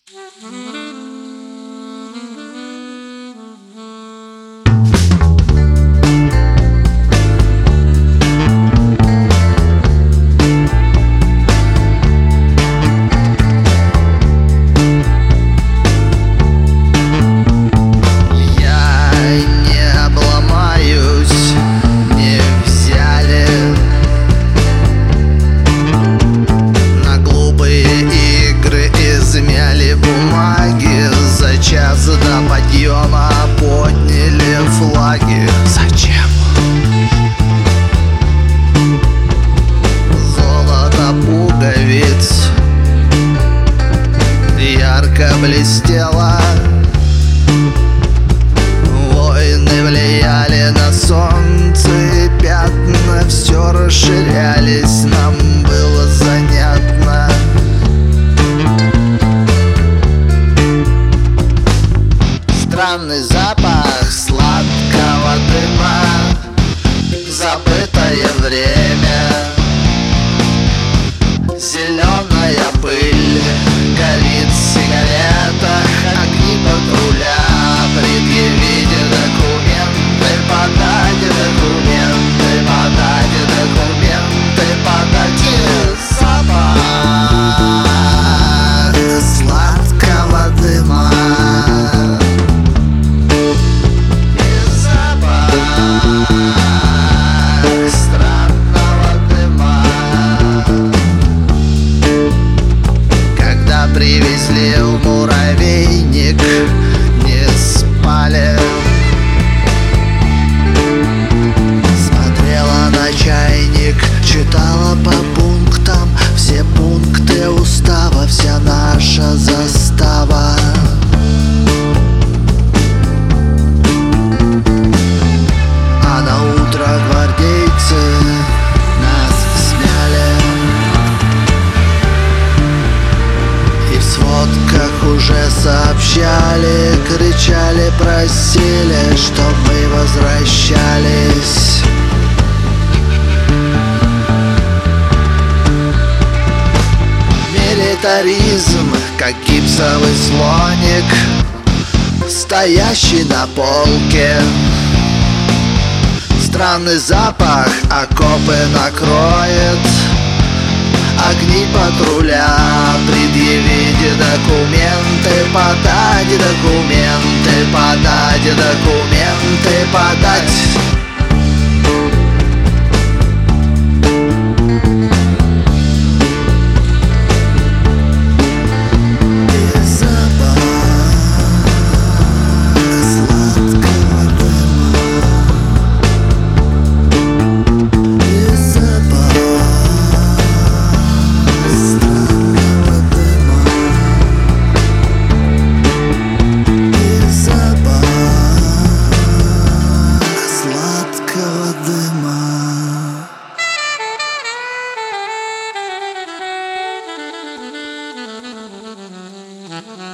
До подъема подняли флаги. Зачем? Золото пуговиц ярко блестело. Войны влияли на солнце, и пятна все расширялись. Нам было занятно. Странный запах сладкого дыма, забытое время, зеленая пыль горит в сигаретах, огни патруля. Предъявите документы, подайте документы, подайте документы, подайте. Запах сладкого дыма, привезли в муравейник, не спали. Смотрела на чайник, читала по пунктам все пункты устава, вся наша застава. А на утро гвардейцы нас смяли. В сводках уже сообщали, кричали, просили, чтоб мы возвращались. Милитаризм, как гипсовый слоник, стоящий на полке. Странный запах окопы накроет, огни патруля. Предъявите документы, подайте документы, подайте документы, подать. Mm-hmm.